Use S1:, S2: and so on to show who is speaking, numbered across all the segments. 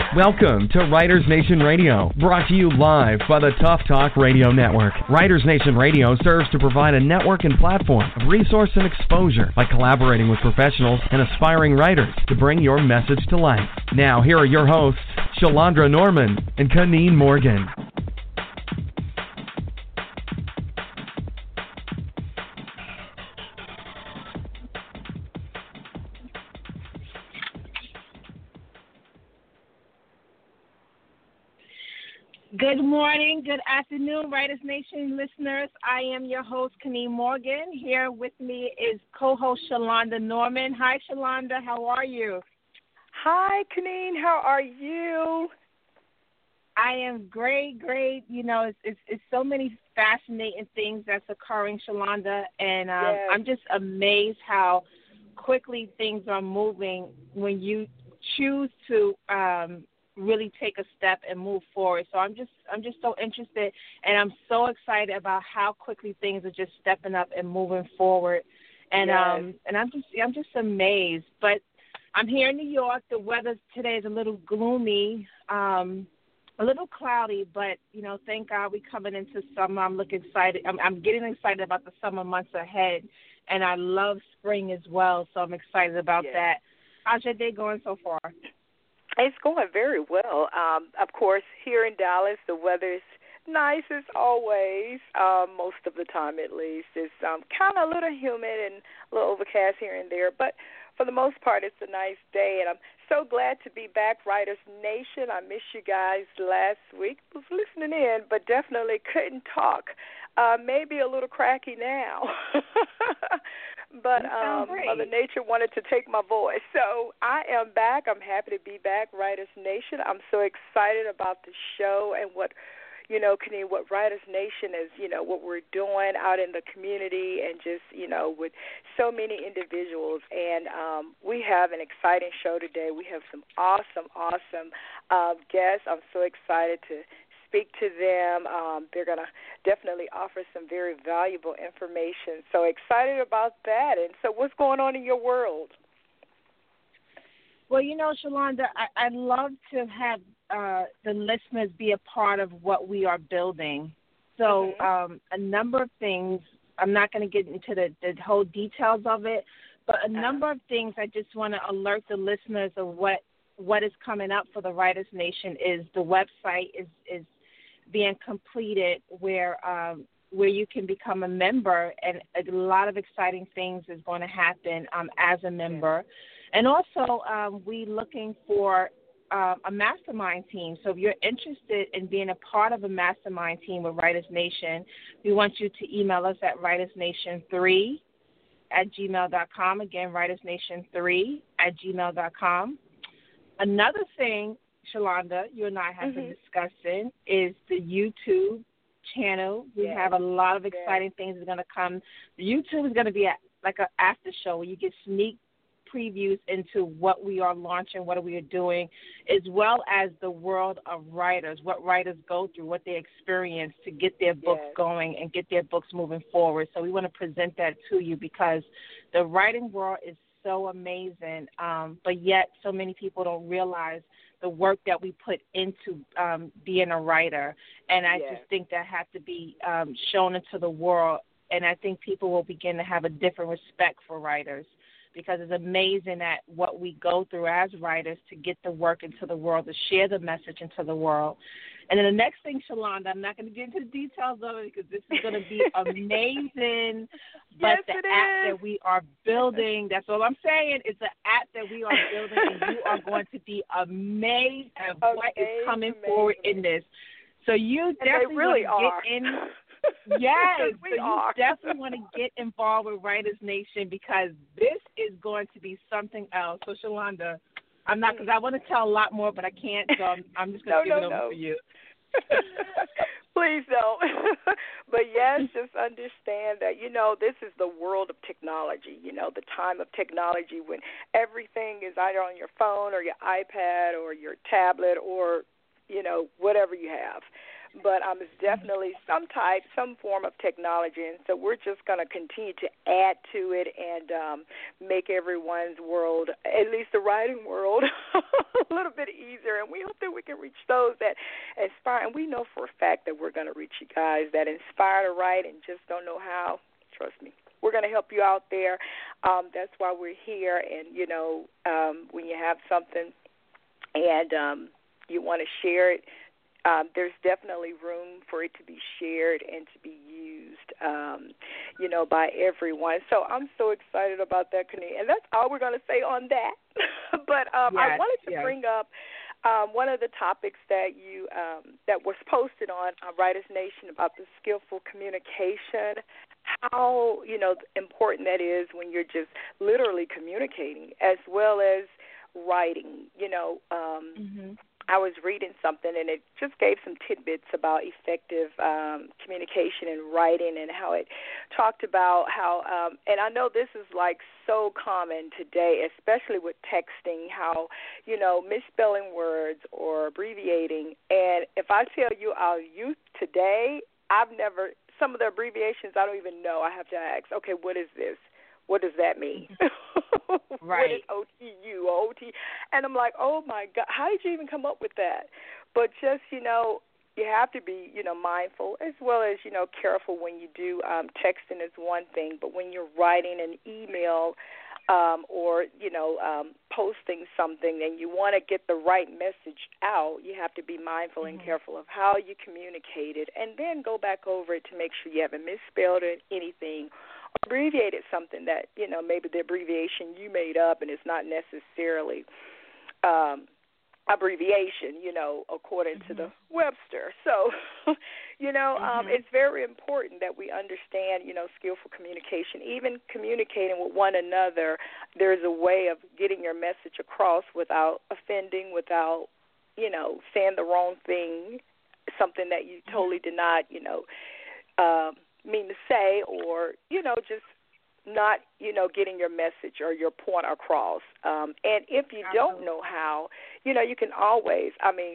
S1: Welcome to Writers Nation Radio, brought to you live by the Tough Talk Radio Network. Writers Nation Radio serves to provide a network and platform of resource and exposure by collaborating with professionals and aspiring writers to bring your message to life. Now, here are your hosts, Shalandra Norman and Kaneen Morgan.
S2: Good morning, good afternoon, Writers Nation listeners. I am your host, Kaneen Morgan. Here with me is co-host Shalandra Norman. Hi, Shalandra. How are you?
S3: Hi, Kaneen. How are you?
S2: I am great. You know, it's so many fascinating things that's occurring, Shalandra, and
S3: yes.
S2: I'm just amazed how quickly things are moving when you choose to really take a step and move forward. So I'm just so interested, and I'm so excited about how quickly things are just stepping up and moving forward. And
S3: yes.
S2: And I'm just amazed. But I'm here in New York. The weather today is a little gloomy, a little cloudy, but you know, thank God we're coming into summer. I'm looking excited. I'm getting excited about the summer months ahead, and I love spring as well. So I'm excited about that. How's your day going so far?
S3: It's going very well. Of course, here in Dallas, the weather's nice as always, most of the time at least. It's kind of a little humid and a little overcast here and there, but for the most part, it's a nice day, and I'm so glad to be back, Writers Nation. I missed you guys last week. I was listening in, but definitely couldn't talk. Maybe a little cracky now. But Mother Nature wanted to take my voice. So I am back. I'm happy to be back, Writers Nation. I'm so excited about the show and what, you know, Kaneen, what Writers Nation is, you know, what we're doing out in the community and just, you know, with so many individuals. And we have an exciting show today. We have some awesome guests. I'm so excited to speak to them. They're going to definitely offer some very valuable information. So excited about that. And so what's going on in your world?
S2: Well, you know, Shalandra, I'd love to have the listeners be a part of what we are building. So a number of things, I'm not going to get into the whole details of it, but a number of things I just want to alert the listeners of what is coming up for the Writers Nation is the website is being completed where you can become a member, and a lot of exciting things is going to happen as a member. And also we're looking for a mastermind team. So if you're interested in being a part of a mastermind team with Writers Nation, we want you to email us at writersnation3@gmail.com. Again, writersnation3@gmail.com. Another thing, Shalandra, you and I have been discussing is the YouTube channel. We have a lot of exciting things that are going to come. The YouTube is going to be like an after show where you get sneak previews into what we are launching, what we are doing, as well as the world of writers, what writers go through, what they experience to get their books going and get their books moving forward. So we want to present that to you because the writing world is so amazing, but yet so many people don't realize the work that we put into being a writer. And I just think that has to be shown into the world. And I think people will begin to have a different respect for writers because it's amazing at what we go through as writers to get the work into the world, to share the message into the world. And then the next thing, Shalandra, I'm not going to get into the details of it because this is going to be amazing. But the app that we are building, that's all I'm saying, it's an app that we are building, and you are going to be amazed at what is coming forward in this. So you definitely want to get in. Yes, so you definitely want to get involved with Writers Nation because this is going to be something else. So, Shalandra, I'm not, because I want to tell a lot more, but I can't, so I'm just going to give it over to you.
S3: Please don't. But yes, just understand that, you know, this is the world of technology, you know, the time of technology when everything is either on your phone or your iPad or your tablet or, you know, whatever you have. But it's definitely some form of technology, and so we're just going to continue to add to it and make everyone's world, at least the writing world, a little bit easier. And we hope that we can reach those that inspire. And we know for a fact that we're going to reach you guys that inspire to write and just don't know how. Trust me. We're going to help you out there. That's why we're here. And, when you have something and you want to share it, there's definitely room for it to be shared and to be used, by everyone. So I'm so excited about that, Kenny. And that's all we're going to say on that. But I wanted to bring up one of the topics that that was posted on Writers Nation about the skillful communication, how, important that is when you're just literally communicating as well as writing, I was reading something, and it just gave some tidbits about effective communication and writing and how it talked about how, and I know this is like so common today, especially with texting, how, misspelling words or abbreviating. And if I tell you our youth today, some of the abbreviations I don't even know. I have to ask, okay, what is this? What does that mean?
S2: Right.
S3: What is OTU, OT? And I'm like, oh, my God, how did you even come up with that? But just, you have to be, mindful as well as, careful when you do texting is one thing. But when you're writing an email or, posting something and you want to get the right message out, you have to be mindful and careful of how you communicate it and then go back over it to make sure you haven't misspelled anything, abbreviated something that, maybe the abbreviation you made up and it's not necessarily abbreviation, according to the Webster. So, it's very important that we understand, skillful communication. Even communicating with one another, there's a way of getting your message across without offending, without, saying the wrong thing, something that you totally did not, mean to say, or, just not, getting your message or your point across. And if you don't know how, you can always,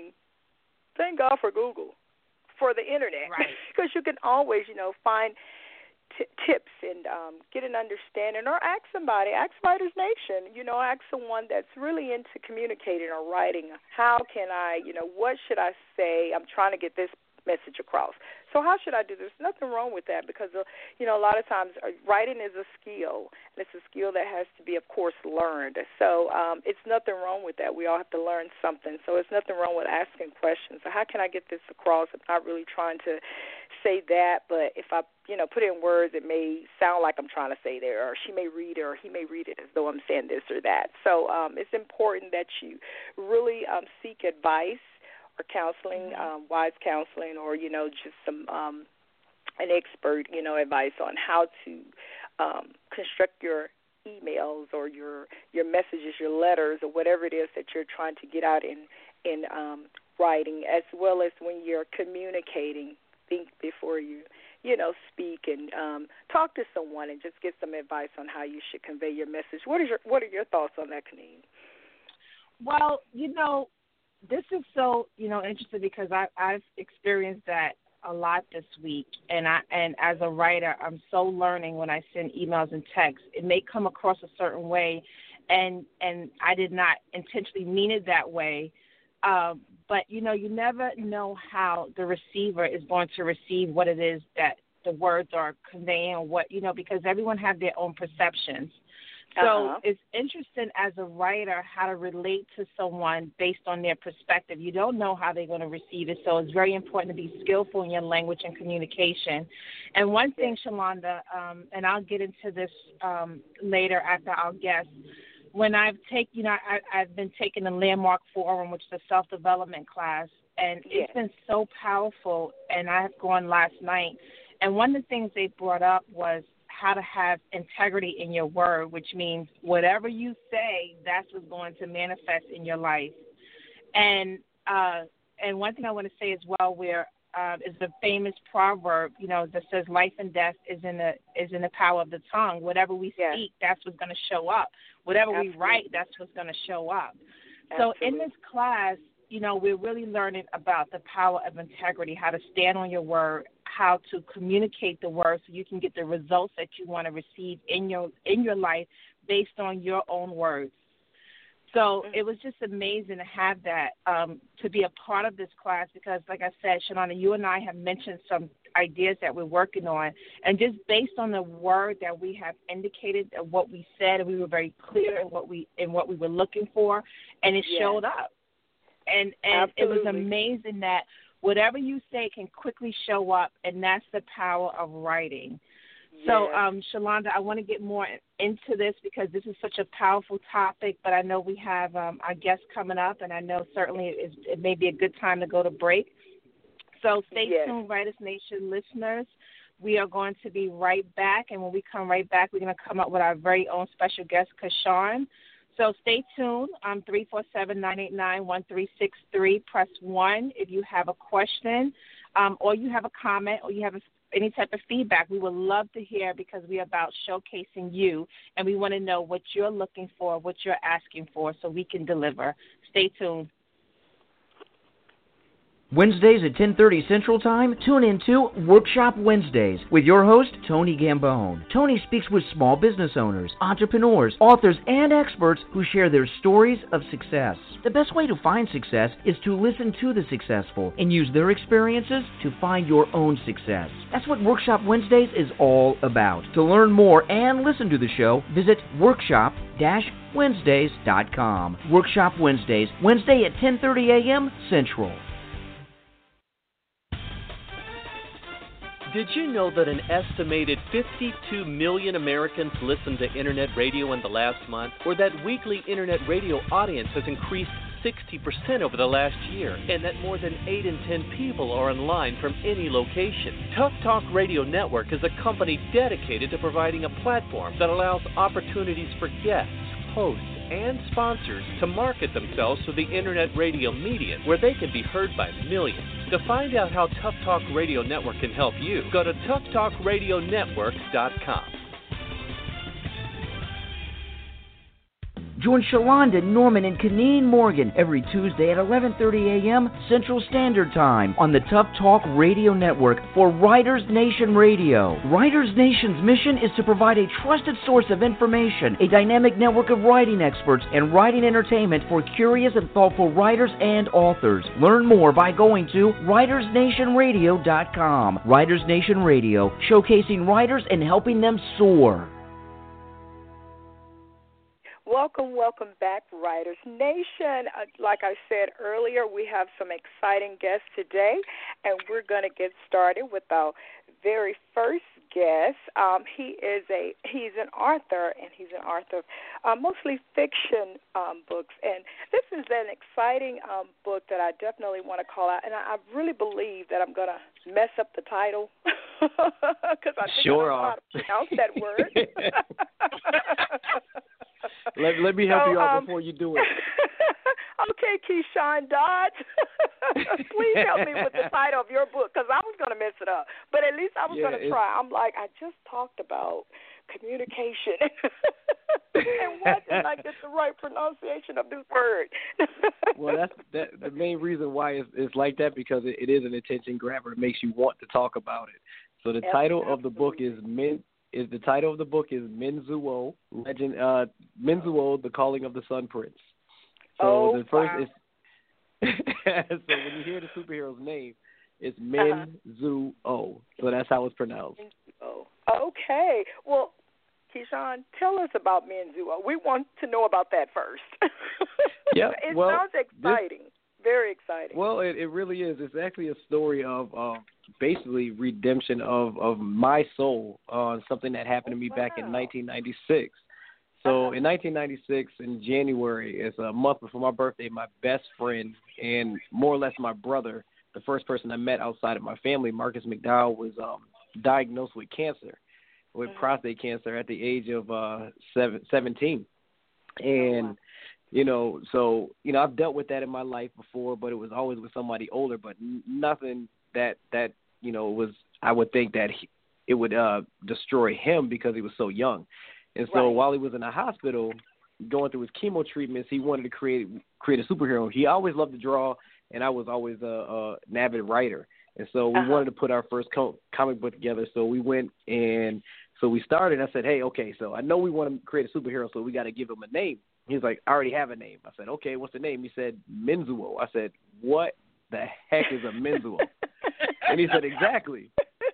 S3: thank God for Google, for the Internet, because you can always, find tips and get an understanding, or ask somebody, ask Writers Nation, ask someone that's really into communicating or writing. How can I, what should I say? I'm trying to get this message across. So how should I do this? Nothing wrong with that because, a lot of times writing is a skill, and it's a skill that has to be, of course, learned. So it's nothing wrong with that. We all have to learn something. So it's nothing wrong with asking questions. So how can I get this across? I'm not really trying to say that, but if I, put it in words, it may sound like I'm trying to say there, or she may read it, or he may read it as though I'm saying this or that. So it's important that you really seek advice or counseling, wise counseling, or, just some an expert, advice on how to construct your emails or your messages, your letters, or whatever it is that you're trying to get out in writing, as well as when you're communicating. Think before you, speak and talk to someone and just get some advice on how you should convey your message. What are your thoughts on that, Kaneen?
S2: Well, this is so, interesting because I've experienced that a lot this week, and as a writer, I'm so learning when I send emails and texts. It may come across a certain way, and I did not intentionally mean it that way, but, you never know how the receiver is going to receive what it is that the words are conveying, or what, because everyone has their own perceptions. So it's interesting as a writer how to relate to someone based on their perspective. You don't know how they're going to receive it, so it's very important to be skillful in your language and communication. And one thing, Shalonda, and I'll get into this later after our guest, when I've I've been taking the Landmark Forum, which is a self-development class, and it's been so powerful, and I have gone last night. And one of the things they brought up was how to have integrity in your word, which means whatever you say, that's what's going to manifest in your life. And one thing I want to say as well, where is the famous proverb, that says life and death is in the power of the tongue. Whatever we speak, that's what's going to show up. Whatever we write, that's what's going to show up. So in this class, we're really learning about the power of integrity, how to stand on your word, how to communicate the word so you can get the results that you want to receive in your life based on your own words. So it was just amazing to have that, to be a part of this class because, like I said, Shalonda, you and I have mentioned some ideas that we're working on, and just based on the word that we have indicated of what we said, and we were very clear in what we were looking for, and it showed up. And it was amazing that whatever you say can quickly show up, and that's the power of writing. So, Shalonda, I want to get more into this because this is such a powerful topic, but I know we have our guests coming up, and I know certainly it may be a good time to go to break. So stay tuned, Writers Nation listeners. We are going to be right back, and when we come right back, we're going to come up with our very own special guest, Kashawn. So stay tuned. 347-989-1363. Press 1 if you have a question or you have a comment or you have any type of feedback. We would love to hear because we are about showcasing you, and we want to know what you're looking for, what you're asking for, so we can deliver. Stay tuned.
S4: Wednesdays at 10:30 Central Time, tune in to Workshop Wednesdays with your host, Tony Gambone. Tony speaks with small business owners, entrepreneurs, authors, and experts who share their stories of success. The best way to find success is to listen to the successful and use their experiences to find your own success. That's what Workshop Wednesdays is all about. To learn more and listen to the show, visit workshop-wednesdays.com. Workshop Wednesdays, Wednesday at 10:30 a.m. Central.
S5: Did you know that an estimated 52 million Americans listened to Internet radio in the last month, or that weekly Internet radio audience has increased 60% over the last year, and that more than 8 in 10 people are online from any location? Tough Talk Radio Network is a company dedicated to providing a platform that allows opportunities for guests, hosts, and sponsors to market themselves to the Internet radio medium where they can be heard by millions. To find out how Tough Talk Radio Network can help you, go to toughtalkradionetwork.com.
S4: Join Shalonda, Norman, and Kaneen Morgan every Tuesday at 11:30 a.m. Central Standard Time on the Tough Talk Radio Network for Writers Nation Radio. Writers Nation's mission is to provide a trusted source of information, a dynamic network of writing experts, and writing entertainment for curious and thoughtful writers and authors. Learn more by going to WritersNationRadio.com. Writers Nation Radio, showcasing writers and helping them soar.
S3: Welcome back, Writers Nation. Like I said earlier, we have some exciting guests today, and we're going to get started with our very first guest. He's an author, and he's an author of mostly fiction books. And this is an exciting book that I definitely want to call out. And I really believe that I'm going to mess up the title because I think I don't know how to pronounce that word.
S6: Let me help you out before you do it.
S3: Okay, Keyshawn Dodge. Please help me with the title of your book because I was going to mess it up. But at least I was going to try. I'm like, I just talked about communication. And why didn't I get the right pronunciation of this word?
S6: Well, that's the main reason why it's like that, because it is an attention grabber. It makes you want to talk about it. So the title of the book is Menzuo, Legend, Menzuo, The Calling of the Sun Prince. So the first is so when you hear the superhero's name, it's Menzuo. So that's how it's pronounced.
S3: Okay. Well, Keyshawn, tell us about Menzuo. We want to know about that first.
S6: Yeah.
S3: It sounds exciting. Very exciting.
S6: Well, it really is. It's actually a story of basically redemption of my soul on something that happened to me back in 1996. So in 1996, in January, it's a month before my birthday, my best friend and more or less my brother, the first person I met outside of my family, Marcus McDowell, was diagnosed with cancer, with prostate cancer at the age of 17. And I've dealt with that in my life before, but it was always with somebody older, but nothing that was, I would think that it would destroy him because he was so young. And so while he was in the hospital going through his chemo treatments, he wanted to create a superhero. He always loved to draw, and I was always an avid writer. And so we wanted to put our first comic book together. So we went and so we started. I said, hey, okay, so I know we want to create a superhero, so we got to give him a name. He's like, I already have a name. I said, okay, what's the name? He said, Menzuo. I said, what the heck is a Menzuo? And he said, exactly.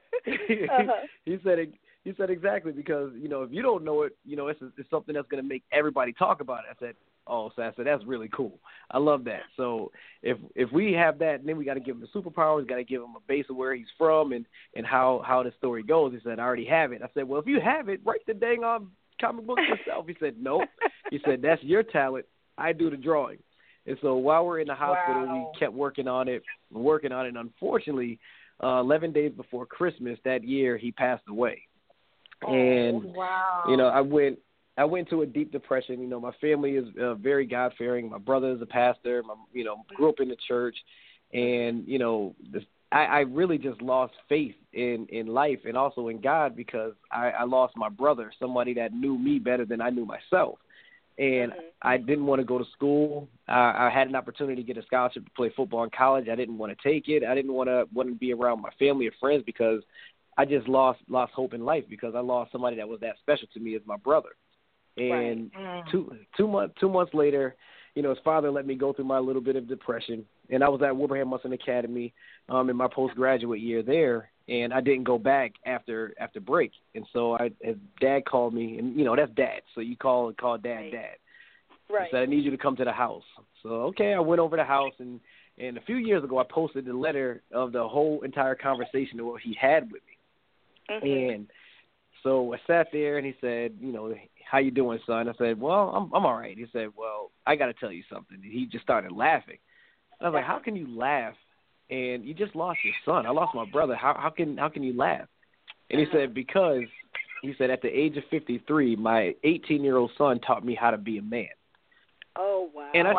S6: He said exactly, because, you know, if you don't know it, you know, it's something that's going to make everybody talk about it. I said, oh, so I said, that's really cool. I love that. So if we have that, then we got to give him the superpowers, got to give him a base of where he's from and how the story goes. He said, I already have it. I said, well, if you have it, write the dang on comic book yourself. He said, no. He said, that's your talent. I do the drawing. And so while we're in the hospital, we kept working on it. And unfortunately, 11 days before Christmas that year, he passed away. And, you know, I went into a deep depression. You know, my family is very God-fearing. My brother is a pastor. Grew up in the church. And, you know, I really just lost faith in life and also in God, because I lost my brother, somebody that knew me better than I knew myself. And I didn't want to go to school. I had an opportunity to get a scholarship to play football in college. I didn't want to take it. I didn't want to be around my family or friends, because I just lost hope in life, because I lost somebody that was that special to me as my brother. And two months later, you know, his father let me go through my little bit of depression. And I was at Wilbraham Musson Academy in my postgraduate year there, and I didn't go back after break. And so his dad called me, and, you know, that's dad. So you call dad dad. Right. He said, I need you to come to the house. So, okay, I went over to the house, and a few years ago I posted the letter of the whole entire conversation of what he had with me. And so I sat there, and he said, you know, how you doing, son? I said, well, I'm all right. He said, well, I got to tell you something. And he just started laughing. I was like, how can you laugh? And you just lost your son. I lost my brother. How can you laugh? And he said, because, he said, at the age of 53, my 18-year-old son taught me how to be a man.
S3: Oh, wow.
S6: And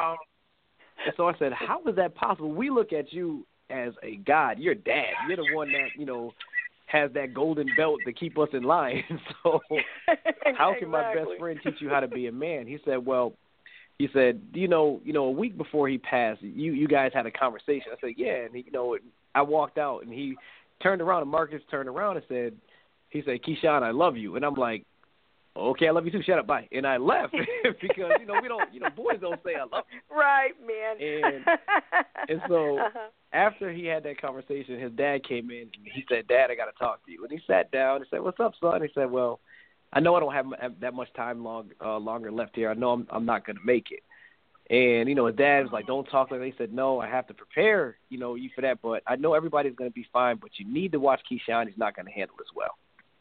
S6: I said, how is that possible? We look at you as a god. You're dad. You're the one that, you know, has that golden belt to keep us in line. So how can my best friend teach you how to be a man? He said, well, you know, a week before he passed, you guys had a conversation. I said, yeah. And, you know, I walked out, and he turned around, and Marcus turned around and said, Keyshawn, I love you. And I'm like, okay, I love you too. Shut up, bye. And I left because, you know, we don't, you know, boys don't say I love you.
S3: Right, man.
S6: And so after he had that conversation, his dad came in, and he said, Dad, I got to talk to you. And he sat down and said, what's up, son? He said, well, I know I don't have that much time longer left here. I know I'm not going to make it. And, you know, his dad was like, don't talk like that. He said, no, I have to prepare, you know, you for that. But I know everybody's going to be fine, but you need to watch Keyshawn. He's not going to handle this well.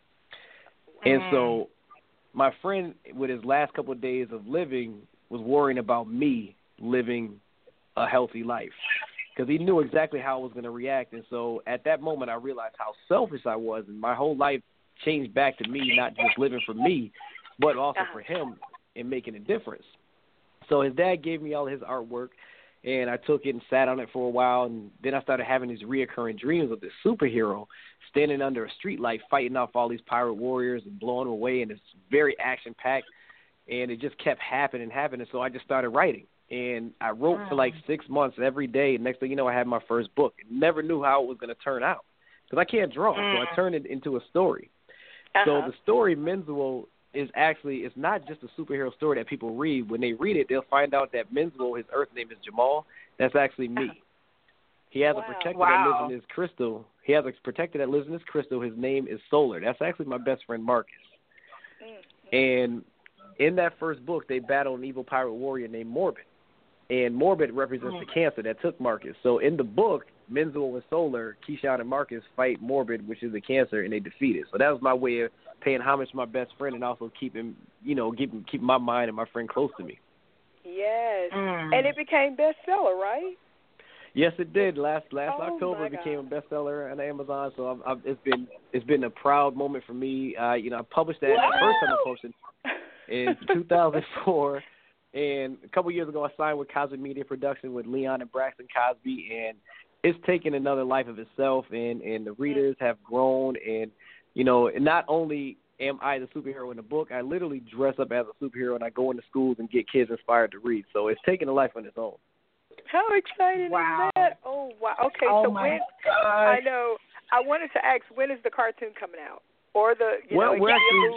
S6: And so my friend, with his last couple of days of living, was worrying about me living a healthy life, because he knew exactly how I was going to react. And so at that moment, I realized how selfish I was, and my whole life changed back to me, not just living for me, but also for him and making a difference. So his dad gave me all his artwork, and I took it and sat on it for a while, and then I started having these reoccurring dreams of this superhero standing under a street light fighting off all these pirate warriors and blowing them away, and it's very action-packed, and it just kept happening. So I just started writing, and I wrote for like 6 months every day. Next thing you know, I had my first book. Never knew how it was going to turn out, because I can't draw, so I turned it into a story. So the story Menzuo is actually, it's not just a superhero story that people read. When they read it, they'll find out that Menzuo, his Earth name is Jamal. That's actually me. He has a protector that lives in his crystal. He has a protector that lives in his crystal. His name is Solar. That's actually my best friend Marcus. And in that first book, they battle an evil pirate warrior named Morbid. And Morbid represents the cancer that took Marcus. So in the book, Menzuo and Solar, Keyshawn and Marcus fight Morbid, which is the cancer, and they defeat it. So that was my way of paying homage to my best friend and also keeping my mind and my friend close to me.
S3: Yes. And it became bestseller, right?
S6: Yes, it did. Last October, it became a bestseller on Amazon. So it's been a proud moment for me. I published that the first time I published it in 2004. And a couple years ago, I signed with Cosmic Media Production with Leon and Braxton Cosby, and it's taken another life of itself, and the readers have grown. And, you know, not only am I the superhero in the book, I literally dress up as a superhero, and I go into schools and get kids inspired to read. So it's taken a life on its own.
S3: How exciting is that? Oh, wow. Okay, so when, I know, I wanted to ask, when is the cartoon coming out? or the
S6: we're actually.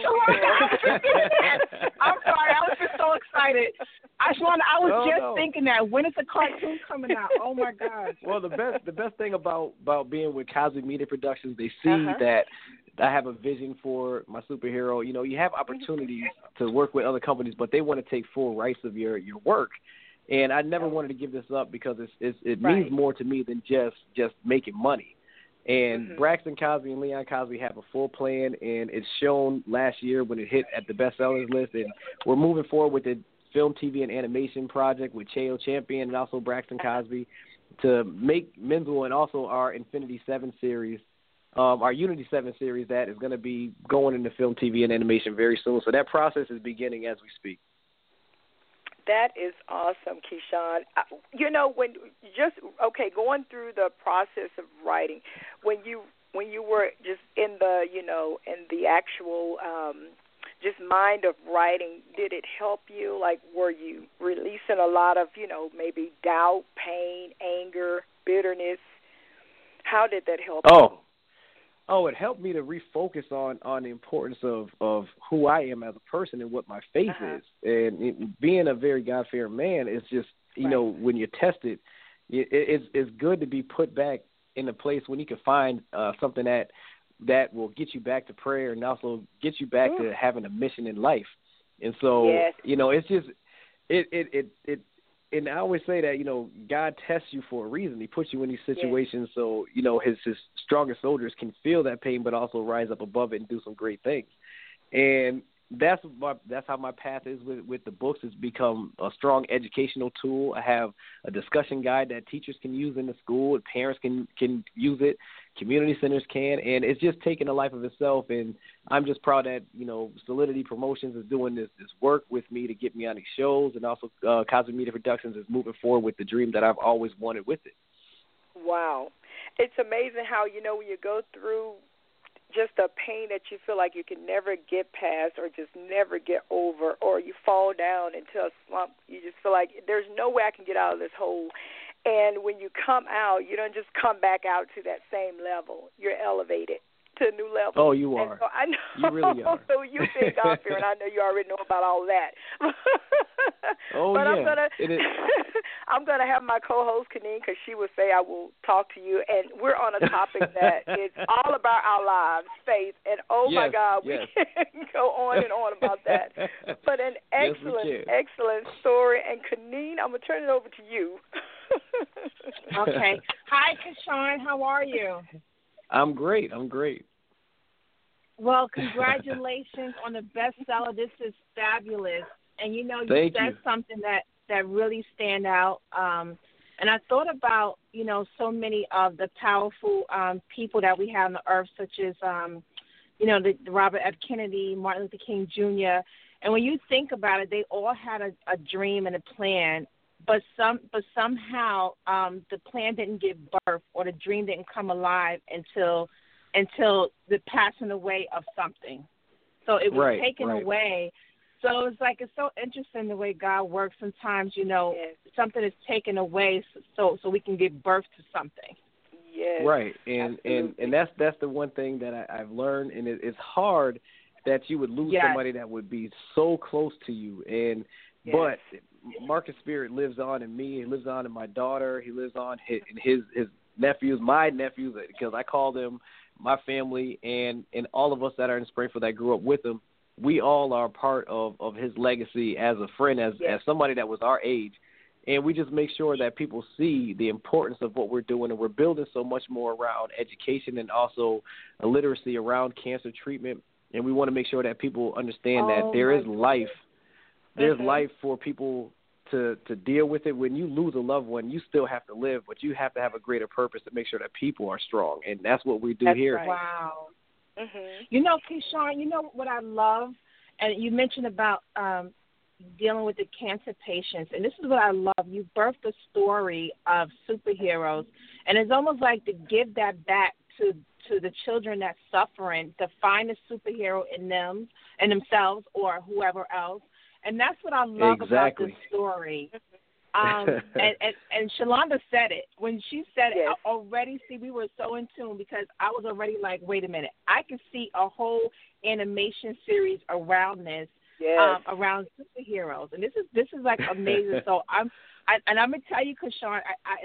S2: I'm sorry, I was just so excited. I was thinking that. When is the cartoon coming out? Oh my gosh.
S6: Well, the best thing about being with Cosby Media Productions, they see that I have a vision for my superhero. You know, you have opportunities to work with other companies, but they want to take full rights of your work. And I never wanted to give this up because it means more to me than just making money. And Braxton Cosby and Leon Cosby have a full plan, and it's shown last year when it hit at the bestsellers list. And we're moving forward with the film, TV, and animation project with Cheo Champion and also Braxton Cosby to make Menzel and also our Infinity 7 series, our Unity 7 series that is going to be going into film, TV, and animation very soon. So that process is beginning as we speak.
S3: That is awesome, Keyshawn. You know, going through the process of writing, when you were just in the actual just mind of writing, did it help you? Like, were you releasing a lot of, maybe doubt, pain, anger, bitterness? How did that help you?
S6: Oh, it helped me to refocus on the importance of who I am as a person and what my faith is. And being a very God-fearing man is just, when you're tested, it's good to be put back in a place when you can find something that will get you back to prayer and also get you back to having a mission in life. And so, it's just it. And I always say that, God tests you for a reason. He puts you in these situations so, his strongest soldiers can feel that pain but also rise up above it and do some great things. And that's how my path is with the books. It's become a strong educational tool. I have a discussion guide that teachers can use in the school, and parents can use it, community centers can, and it's just taken a life of itself. And I'm just proud that, Solidity Promotions is doing this work with me to get me on these shows, and also Cosby Media Productions is moving forward with the dream that I've always wanted with it.
S3: Wow. It's amazing how, when you go through just a pain that you feel like you can never get past or just never get over, or you fall down into a slump, you just feel like there's no way I can get out of this hole. And when you come out, you don't just come back out to that same level. You're elevated to a new level.
S6: Oh, you are.
S3: So I know,
S6: you really are.
S3: So you've been God-fearing, and I know you already know about all that. But I'm gonna have my co-host Kaneen, because she would say I will talk to you, and we're on a topic that is all about our lives, faith, and my God, we can go on and on about that. But an excellent story. And Kaneen, I'm gonna turn it over to you.
S2: Okay. Hi, Keyshawn. How are you?
S6: I'm great.
S2: Well, congratulations on the bestseller. This is fabulous. And, you said something that really stand out. And I thought about, so many of the powerful people that we have on the earth, such as, the Robert F. Kennedy, Martin Luther King Jr. And when you think about it, they all had a dream and a plan. But somehow the plan didn't give birth, or the dream didn't come alive until the passing away of something. So it was taken away. So it's so interesting the way God works. Sometimes, something is taken away so we can give birth to something.
S3: Yes.
S6: Right. And that's the one thing that I've learned, and it's hard that you would lose somebody that would be so close to you. But Marcus' spirit lives on in me. He lives on in my daughter. He lives on in his nephews, my nephews, because I call them my family, and all of us that are in Springfield that grew up with him. We all are part of his legacy as a friend, as somebody that was our age. And we just make sure that people see the importance of what we're doing, and we're building so much more around education and also a literacy around cancer treatment. And we want to make sure that people understand that there is life. There's life for people to deal with it. When you lose a loved one, you still have to live, but you have to have a greater purpose to make sure that people are strong. And that's what we do here.
S2: Right. Wow. Keyshawn, what I love, and you mentioned about dealing with the cancer patients, and this is what I love. You birthed a story of superheroes, and it's almost like to give that back to the children that's suffering, to find a superhero in them and themselves or whoever else. And that's what I love about this story. And Shalonda said it. When she said
S3: yes.
S2: it, I already see we were so in tune because I was already like, wait a minute. I can see a whole animation series around this,
S3: yes.
S2: Around superheroes. And this is like amazing. So I'm gonna tell you, Kashawn,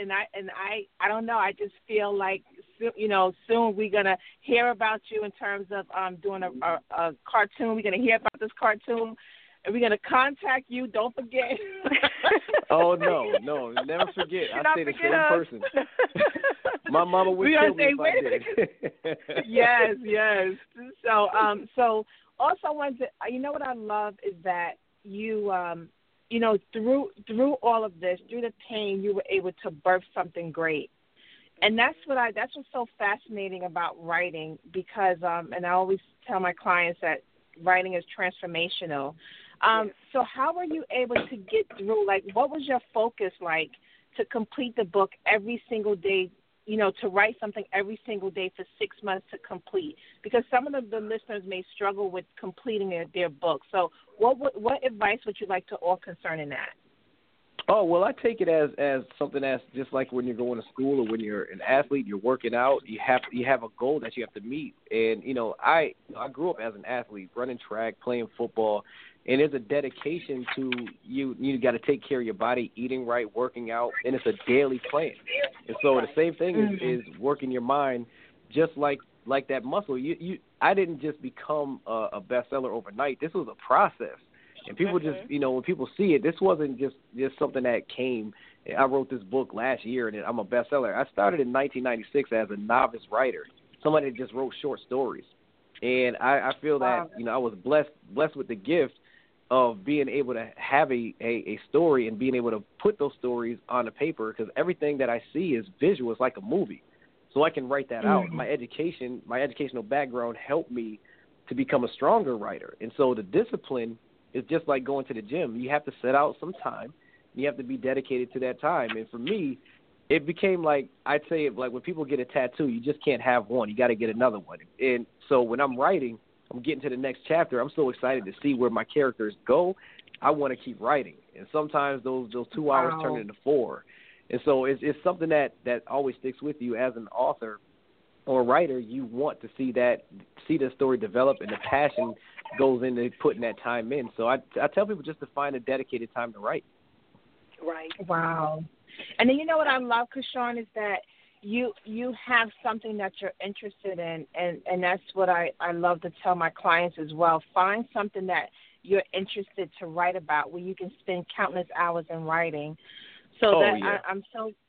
S2: I don't know. I just feel like soon we're gonna hear about you in terms of doing a cartoon. We're gonna hear about this cartoon. And we're going to contact you. Don't forget.
S6: Oh, no, never forget. I stay the same person. My mama would kill me if I did.
S2: Yes. So also I wanted to, what I love is that you, through all of this, through the pain, you were able to birth something great. And that's what's so fascinating about writing because, and I always tell my clients that writing is transformational. So how were you able to get through, like, what was your focus like to complete the book every single day, to write something every single day for 6 months to complete? Because some of the listeners may struggle with completing their book. So what advice would you like to all concerning that?
S6: Oh, well, I take it as something that's just like when you're going to school or when you're an athlete, you're working out, you have a goal that you have to meet. And, I grew up as an athlete, running track, playing football, and there's a dedication to you got to take care of your body, eating right, working out, and it's a daily plan. And so the same thing is working your mind just like that muscle. I didn't just become a bestseller overnight. This was a process. And people just, when people see it, this wasn't just something that came. I wrote this book last year, and I'm a bestseller. I started in 1996 as a novice writer, somebody that just wrote short stories. And I feel that, I was blessed with the gift of being able to have a story and being able to put those stories on the paper because everything that I see is visual. It's like a movie. So I can write that out. My educational background helped me to become a stronger writer. And so the discipline is just like going to the gym. You have to set out some time. You have to be dedicated to that time. And for me, it became like, I'd say, like when people get a tattoo, you just can't have one. You got to get another one. And so when I'm writing, I'm getting to the next chapter. I'm so excited to see where my characters go. I want to keep writing. And sometimes those 2 hours turn into 4. And so it's something that always sticks with you as an author or a writer. You want to see the story develop, and the passion goes into putting that time in. So I tell people just to find a dedicated time to write.
S3: Right.
S2: Wow. And then what I love, Kashawn, is that you have something that you're interested in, and that's what I love to tell my clients as well. Find something that you're interested to write about where you can spend countless hours in writing. So I'm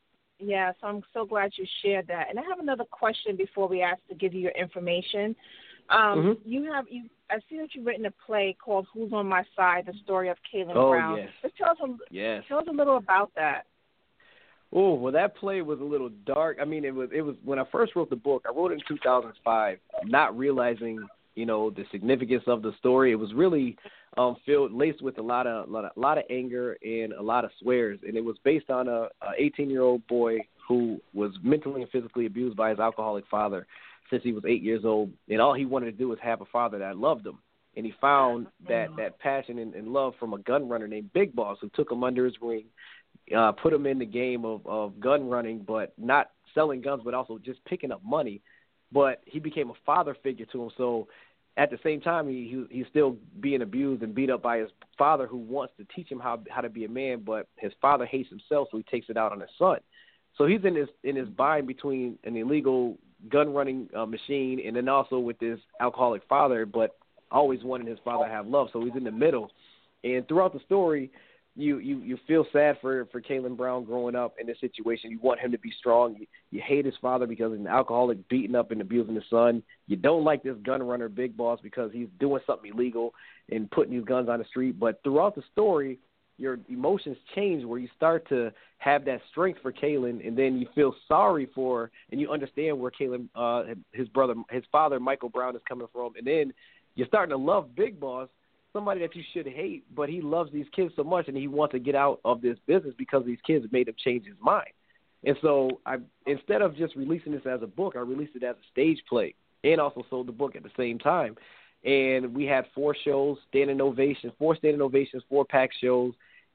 S2: so glad you shared that. And I have another question before we ask to give you your information. I see that you've written a play called Who's on My Side, the story of Kaylin Brown.
S6: Yes.
S2: Just tell us a little about that.
S6: Oh, well, that play was a little dark. I mean, it was when I first wrote the book, I wrote it in 2005, not realizing, the significance of the story. It was really laced with a lot of anger and a lot of swears, and it was based on a 18-year-old boy who was mentally and physically abused by his alcoholic father since he was 8 years old, and all he wanted to do was have a father that loved him. And he found that passion and love from a gun runner named Big Boss, who took him under his wing, put him in the game of gun running, but not selling guns, but also just picking up money. But he became a father figure to him. So at the same time, he's still being abused and beat up by his father, who wants to teach him how to be a man, but his father hates himself, so he takes it out on his son. So he's in his bind between an illegal gun running machine and then also with this alcoholic father, but always wanting his father to have love. So he's in the middle. And throughout the story, you feel sad for Kaylin Brown growing up in this situation. You want him to be strong. You hate his father because he's an alcoholic, beating up and abusing his son. You don't like this gun runner, Big Boss, because he's doing something illegal and putting these guns on the street. But throughout the story, your emotions change where you start to have that strength for Kaylin, and then you feel sorry for, and you understand where Kaylin, his father, Michael Brown, is coming from. And then you're starting to love Big Boss, somebody that you should hate, but he loves these kids so much, and he wants to get out of this business because these kids made him change his mind. And so instead of just releasing this as a book, I released it as a stage play and also sold the book at the same time. And we had 4 shows, 4 standing ovations, 4 packed shows,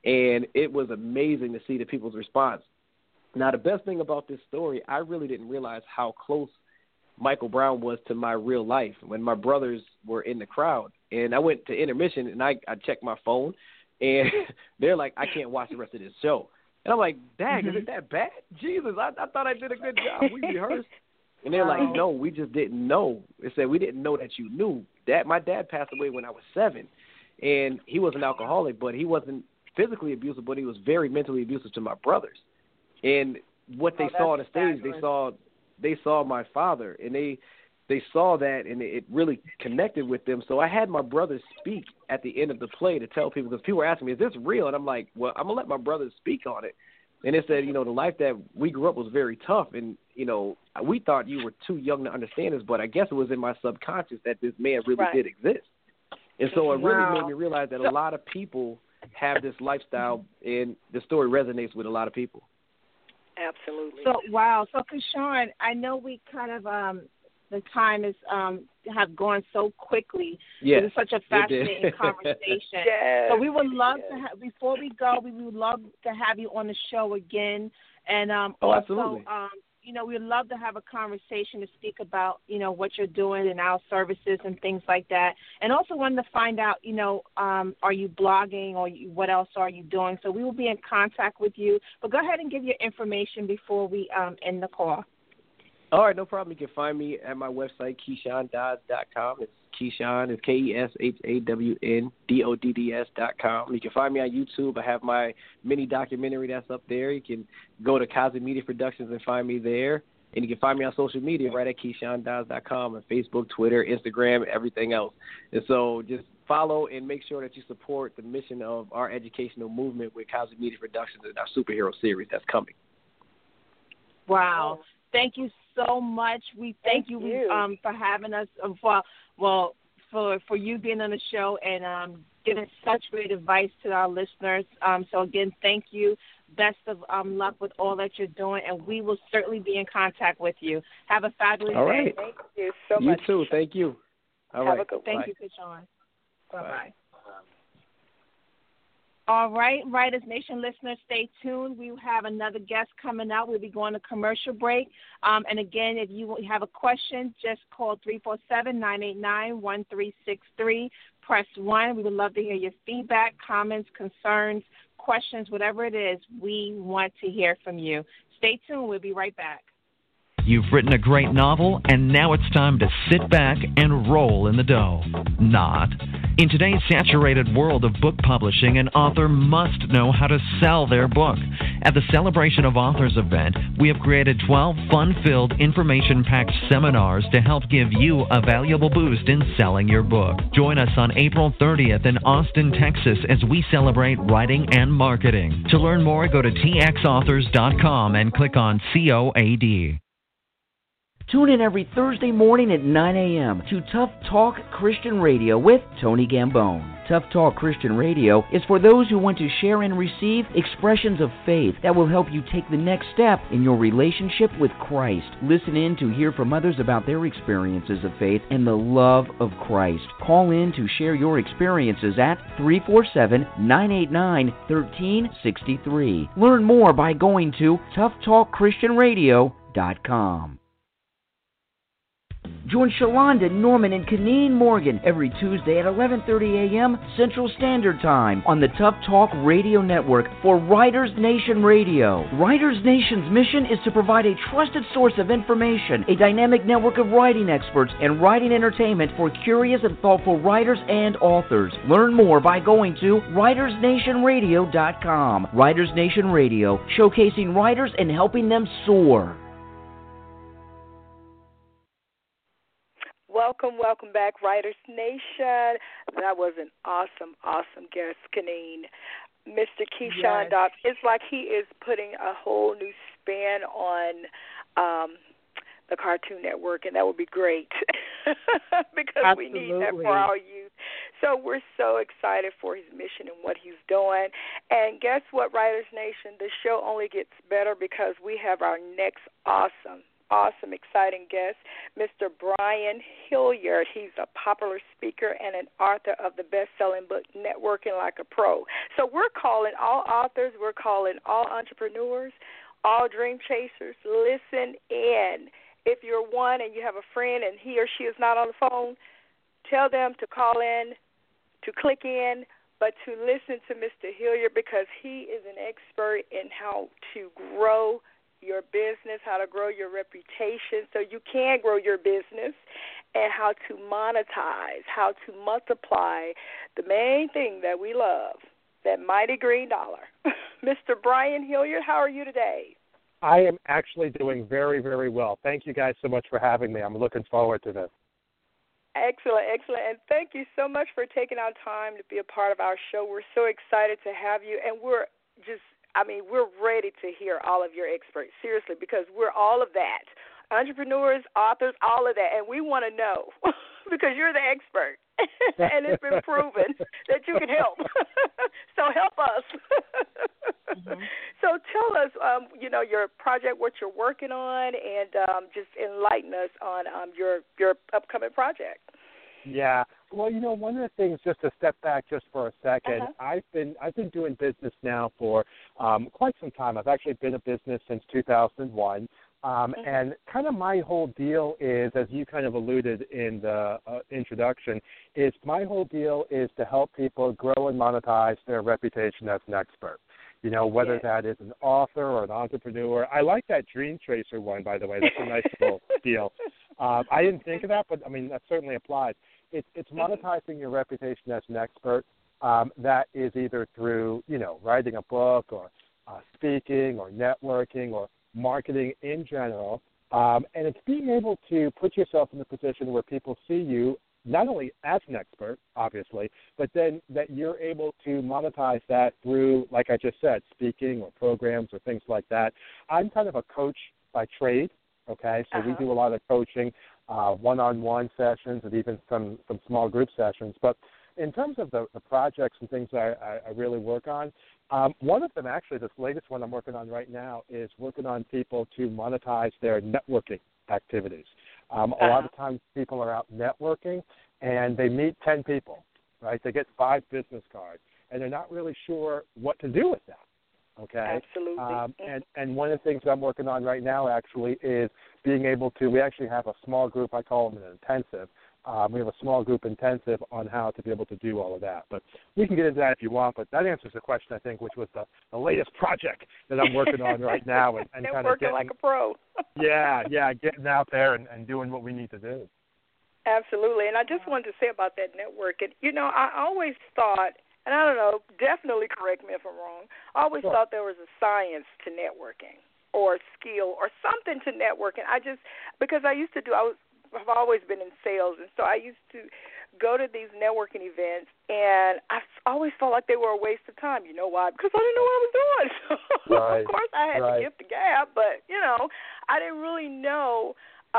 S6: And it was amazing to see the people's response. Now, the best thing about this story, I really didn't realize how close Michael Brown was to my real life when my brothers were in the crowd. And I went to intermission, and I checked my phone, and they're like, I can't watch the rest of this show. And I'm like, dang, is it that bad? Jesus, I thought I did a good job. We rehearsed. And they're like, no, we just didn't know. They said, we didn't know that you knew. My dad passed away when I was 7, and he was an alcoholic, but he wasn't physically abusive, but he was very mentally abusive to my brothers. And what they saw on the stage, they saw my father, and they saw that, and it really connected with them. So I had my brothers speak at the end of the play to tell people, because people were asking me, is this real? And I'm like, well, I'm going to let my brothers speak on it. And they said, the life that we grew up was very tough, and, we thought you were too young to understand this, but I guess it was in my subconscious that this man really did exist. And so it really made me realize that a lot of people have this lifestyle, and the story resonates with a lot of people.
S3: Absolutely.
S2: So, So, Keyshawn, I know we kind of the time is have gone so quickly.
S6: Yes,
S2: it was such a fascinating conversation.
S3: Yes.
S2: So we would love to have, before we go, we would love to have you on the show again. And
S6: absolutely.
S2: We'd love to have a conversation to speak about, what you're doing in our services and things like that. And also wanted to find out, are you blogging, or what else are you doing? So we will be in contact with you. But go ahead and give your information before we end the call.
S6: All right, no problem. You can find me at my website, KeyshawnDodds.com. It's Keyshawn, it's KESHAWNDODDS.com. You can find me on YouTube. I have my mini documentary that's up there. You can go to Cosmic Media Productions and find me there. And you can find me on social media right at KeyshawnDodds.com, on Facebook, Twitter, Instagram, everything else. And so just follow and make sure that you support the mission of our educational movement with Cosmic Media Productions and our superhero series that's coming.
S2: Wow. Thank you so much. We thank you for having us, for you being on the show and giving such great advice to our listeners. So, again, thank you. Best of luck with all that you're doing, and we will certainly be in contact with you. Have a fabulous day.
S3: Thank you so much.
S6: You too. Thank you. All
S3: Have
S6: right.
S3: a good
S2: one. Thank you, Keyshawn. Bye-bye. All right, Writers Nation listeners, stay tuned. We have another guest coming out. We'll be going to commercial break. And again, if you have a question, just call 347-989-1363. Press 1. We would love to hear your feedback, comments, concerns, questions, whatever it is. We want to hear from you. Stay tuned. We'll be right back.
S1: You've written a great novel, and now it's time to sit back and roll in the dough. Not. In today's saturated world of book publishing, an author must know how to sell their book. At the Celebration of Authors event, we have created 12 fun-filled, information-packed seminars to help give you a valuable boost in selling your book. Join us on April 30th in Austin, Texas, as we celebrate writing and marketing. To learn more, go to txauthors.com and click on COAD.
S4: Tune in every Thursday morning at 9 a.m. to Tough Talk Christian Radio with Tony Gambone. Tough Talk Christian Radio is for those who want to share and receive expressions of faith that will help you take the next step in your relationship with Christ. Listen in to hear from others about their experiences of faith and the love of Christ. Call in to share your experiences at 347-989-1363. Learn more by going to toughtalkchristianradio.com. Join Shalonda, Norman, and Kaneen Morgan every Tuesday at 11:30 a.m. Central Standard Time on the Tough Talk Radio Network for Writers Nation Radio. Writers Nation's mission is to provide a trusted source of information, a dynamic network of writing experts, and writing entertainment for curious and thoughtful writers and authors. Learn more by going to WritersNationRadio.com. Writers Nation Radio, showcasing writers and helping them soar.
S3: Welcome back, Writers Nation. That was an awesome guest, Kaneen. Mr. Keyshawn Dobbs. It's like he is putting a whole new spin on the Cartoon Network, and that would be great because we need that for our youth. So we're so excited for his mission and what he's doing. And guess what, Writers Nation? The show only gets better because we have our next awesome awesome, exciting guest, Mr. Brian Hilliard. He's a popular speaker and an author of the best-selling book, Networking Like a Pro. So we're calling all authors, we're calling all entrepreneurs, all dream chasers, listen in. If you're one and you have a friend and he or she is not on the phone, tell them to call in, to click in, but to listen to Mr. Hilliard, because he is an expert in how to grow your business, how to grow your reputation so you can grow your business, and how to monetize, how to multiply the main thing that we love, that mighty green dollar. Mr. Brian Hilliard, how are you today?
S7: I am actually doing very, very well. Thank you guys so much for having me. I'm looking forward to this.
S3: Excellent, excellent. And thank you so much for taking our time to be a part of our show. We're so excited to have you, and we're ready to hear all of your experts, seriously, because we're all of that. Entrepreneurs, authors, all of that, and we want to know because you're the expert, and it's been proven that you can help. So help us. Mm-hmm. So tell us, your project, what you're working on, and just enlighten us on your upcoming project.
S7: Yeah. Well, one of the things, just to step back just for a second, I've been doing business now for quite some time. I've actually been in business since 2001. And kind of my whole deal is, as you kind of alluded in the introduction, is my whole deal is to help people grow and monetize their reputation as an expert. Whether that is an author or an entrepreneur. I like that Dream Chaser one, by the way. That's a nice little deal. I didn't think of that, but, that certainly applies. It's monetizing your reputation as an expert. That is either through, writing a book or speaking or networking or marketing in general. And it's being able to put yourself in a position where people see you not only as an expert, obviously, but then that you're able to monetize that through, like I just said, speaking or programs or things like that. I'm kind of a coach by trade, okay? So we do a lot of coaching, one-on-one sessions and even some small group sessions. But in terms of the projects and things I really work on, one of them, actually, this latest one I'm working on right now, is working on people to monetize their networking activities. A lot of times people are out networking, and they meet 10 people, right? They get 5 business cards, and they're not really sure what to do with that, okay?
S3: Absolutely.
S7: And one of the things I'm working on right now, actually, is being able to – we actually have a small group. I call them an intensive. We have a small group intensive on how to be able to do all of that. But we can get into that if you want, but that answers the question, I think, which was the latest project that I'm working on right now. And kind of
S3: working like a pro.
S7: yeah, getting out there and doing what we need to do.
S3: Absolutely. And I just wanted to say about that networking, I always thought, and I don't know, definitely correct me if I'm wrong, I always thought there was a science to networking or skill or something to networking. Because I've always been in sales, and so I used to go to these networking events, and I always felt like they were a waste of time. You know why? Because I didn't know what I was doing. So of course, I had to gift the gab, but, I didn't really know.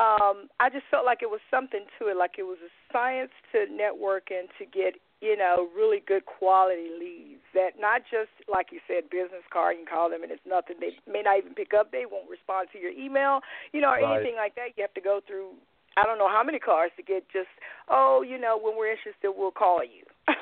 S3: I just felt like it was something to it, like it was a science to networking to get, really good quality leads. That not just, like you said, business card, you can call them and it's nothing. They may not even pick up. They won't respond to your email, or anything like that. You have to go through, I don't know how many cars to get just, when we're interested, we'll call you.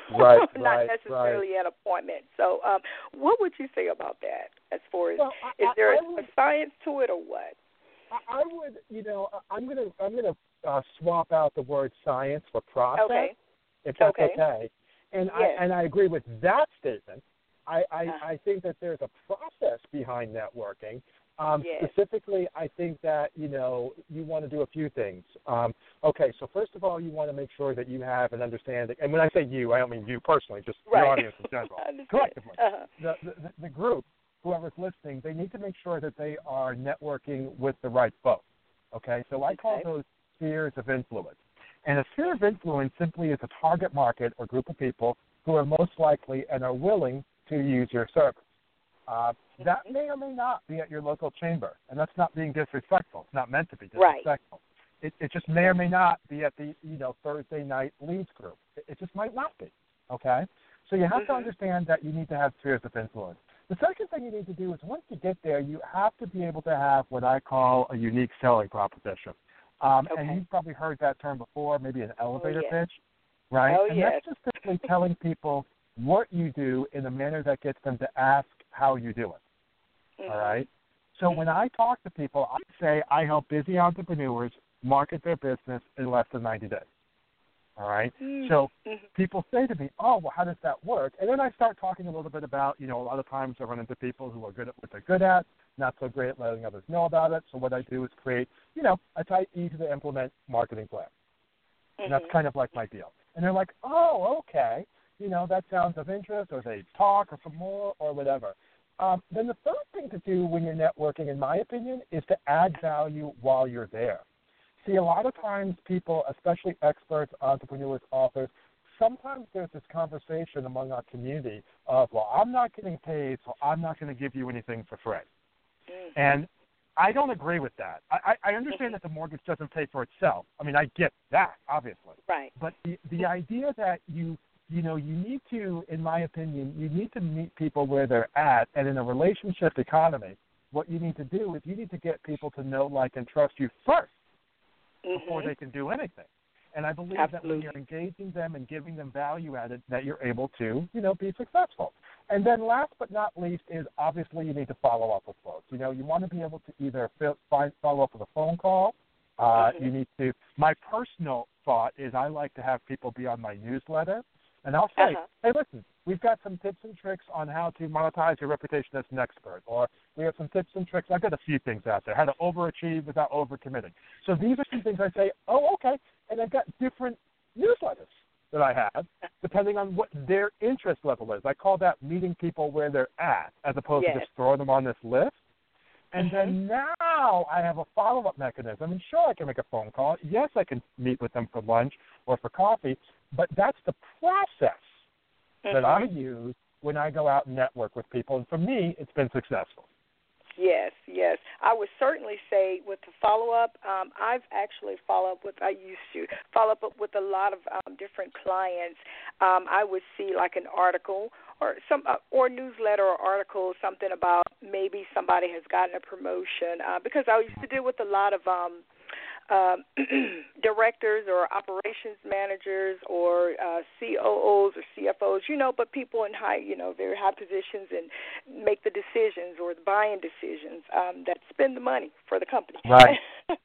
S3: Not necessarily an appointment. So what would you say about that as far as, is there a science to it or what?
S7: I would, I'm gonna swap out the word science for process, if that's okay. And I agree with that statement. I think that there's a process behind networking. Specifically, I think that, you want to do a few things. So first of all, you want to make sure that you have an understanding. And when I say you, I don't mean you personally, just the audience in general. Collectively. The group, whoever's listening, they need to make sure that they are networking with the right folks. Okay? So I call those spheres of influence. And a sphere of influence simply is a target market or group of people who are most likely and are willing to use your service. That may or may not be at your local chamber, and that's not being disrespectful. It's not meant to be disrespectful. It just may or may not be at the Thursday night leads group. It just might not be. Okay, so you have to understand that you need to have spheres of influence. The second thing you need to do is once you get there, you have to be able to have what I call a unique selling proposition. And you've probably heard that term before, maybe an elevator pitch, right? And that's just simply telling people what you do in a manner that gets them to ask how you do it, all right? So when I talk to people, I say I help busy entrepreneurs market their business in less than 90 days. All right? So people say to me, oh, well, how does that work? And then I start talking a little bit about, a lot of times I run into people who are good at what they're good at, not so great at letting others know about it. So what I do is create, a tight, easy-to-implement marketing plan. And that's kind of like my deal. And they're like, oh, okay. That sounds of interest, or they talk or some more or whatever. Then the third thing to do when you're networking, in my opinion, is to add value while you're there. See, a lot of times people, especially experts, entrepreneurs, authors, sometimes there's this conversation among our community of, well, I'm not getting paid, so I'm not going to give you anything for free. And I don't agree with that. I understand that the mortgage doesn't pay for itself. I mean, I get that, obviously.
S3: Right.
S7: But the idea that you need to, in my opinion, you need to meet people where they're at. And in a relationship economy, what you need to do is you need to get people to know, like, and trust you first before they can do anything. And I believe that when you're engaging them and giving them value added, that you're able to, be successful. And then last but not least is obviously you need to follow up with folks. You want to be able to either follow up with a phone call. You need to. My personal thought is I like to have people be on my newsletter. And I'll say, hey, listen, we've got some tips and tricks on how to monetize your reputation as an expert. Or we have some tips and tricks. I've got a few things out there, how to overachieve without overcommitting. So these are some things I say, oh, okay. And I've got different newsletters that I have, depending on what their interest level is. I call that meeting people where they're at, as opposed to just throwing them on this list. And then now I have a follow-up mechanism. And sure, I can make a phone call. Yes, I can meet with them for lunch or for coffee. But that's the process that I use when I go out and network with people. And for me, it's been successful.
S3: Yes. I would certainly say with the follow-up, I've actually I used to follow up with a lot of different clients. I would see like an article or newsletter or article, something about maybe somebody has gotten a promotion, because I used to deal with a lot of directors or operations managers or COOs or CFOs, but people in very high positions and make the decisions or the buying decisions that spend the money for the company.
S7: Right.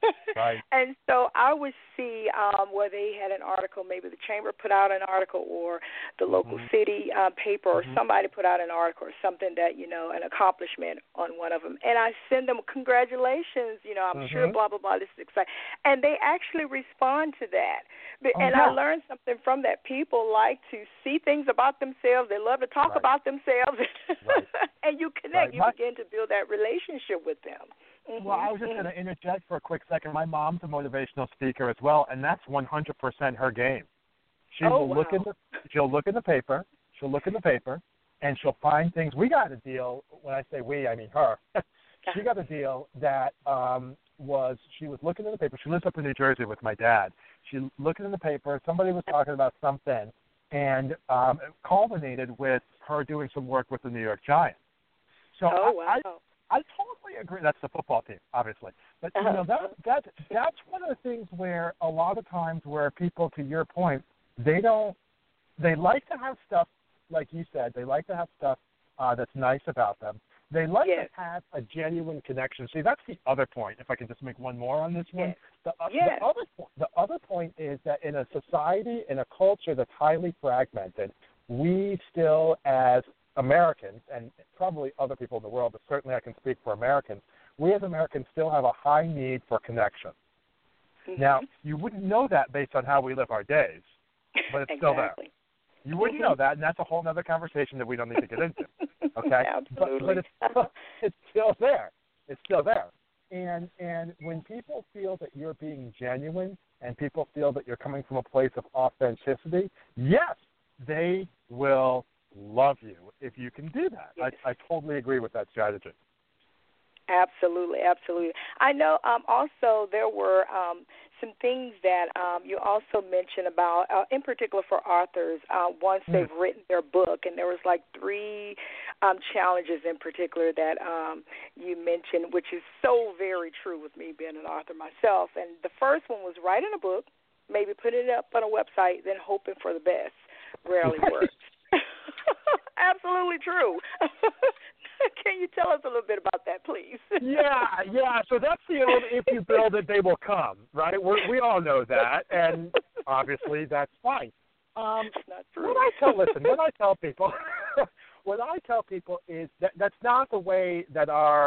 S3: And so I would see where they had an article, maybe the chamber put out an article or the local city paper or somebody put out an article or something that, an accomplishment on one of them. And I send them congratulations, I'm sure blah, blah, blah, this is exciting. And they actually respond to that. And I learned something from that. People like to see things about themselves. They love to talk about themselves. And you connect. You begin to build that relationship with them.
S7: Well, I was just going to interject for a quick second. My mom's a motivational speaker as well, and that's 100% her game. She'll look in the paper. She'll look in the paper, and she'll find things. We got a deal. When I say we, I mean her. She got a deal that she was looking in the paper. She lives up in New Jersey with my dad. She looking in the paper. Somebody was talking about something, and it culminated with her doing some work with the New York Giants. So I totally agree. That's the football team, obviously. But that's one of the things where a lot of times where people, to your point, they like to have stuff, like you said, they like to have stuff that's nice about them. They like to have a genuine connection. See, that's the other point, if I can just make one more on this one. The other point is that in a society, in a culture that's highly fragmented, we still, as Americans, and probably other people in the world, but certainly I can speak for Americans, we as Americans still have a high need for connection. Now, you wouldn't know that based on how we live our days, but it's still there. You wouldn't know that, and that's a whole other conversation that we don't need to get into. Okay,
S3: Absolutely.
S7: But it's still there. It's still there. And when people feel that you're being genuine, and people feel that you're coming from a place of authenticity, yes, they will love you if you can do that. Yes. I totally agree with that strategy.
S3: Absolutely. I know also there were some things that you also mentioned about, in particular for authors, once they've written their book, and there was like 3 challenges in particular that you mentioned, which is so very true with me being an author myself. And the first one was writing a book, maybe putting it up on a website, then hoping for the best. Rarely works. Absolutely true. Can you tell us a little bit about that, please?
S7: Yeah. So that's the old "if you build it, they will come," right? We all know that, and obviously that's fine.
S3: It's not true.
S7: What I tell people, what I tell people is that that's not the way that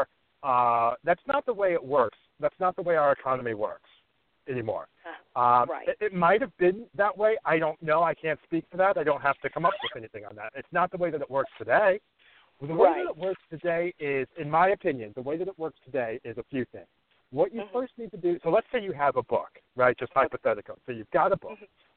S7: that's not the way it works. That's not the way our economy works anymore.
S3: Right.
S7: It might have been that way. I don't know. I can't speak for that. I don't have to come up with anything on that. It's not the way that it works today. The way that it works today is, in my opinion, the way that it works today is a few things. What you first need to do, so let's say you have a book, right, just hypothetical. So you've got a book,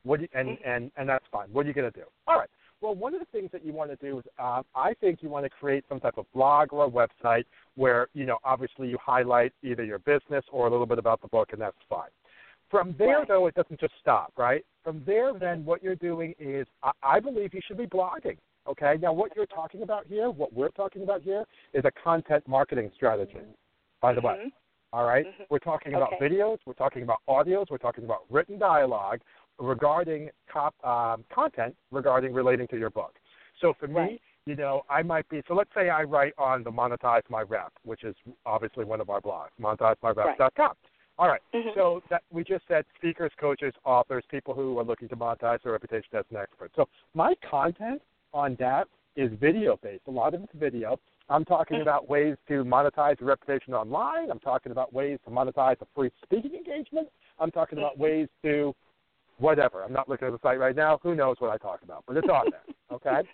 S7: and that's fine. What are you going to do? All right. Well, one of the things that you want to do is I think you want to create some type of blog or a website where, obviously you highlight either your business or a little bit about the book, and that's fine. From there, though, it doesn't just stop, right? From there, then, what you're doing is I believe you should be blogging. Okay, now what you're talking about here, what we're talking about here, is a content marketing strategy, by the way. All right? We're talking about videos, we're talking about audios, we're talking about written dialogue regarding content relating to your book. So for me, I might be, so let's say I write on the Monetize My Rep, which is obviously one of our blogs, monetizemyrep.com. All right, so that we just said speakers, coaches, authors, people who are looking to monetize their reputation as an expert. So my content on that is video-based. A lot of it's video. I'm talking about ways to monetize your reputation online. I'm talking about ways to monetize a free speaking engagement. I'm talking about ways to whatever. I'm not looking at the site right now. Who knows what I talk about? But it's on there, okay?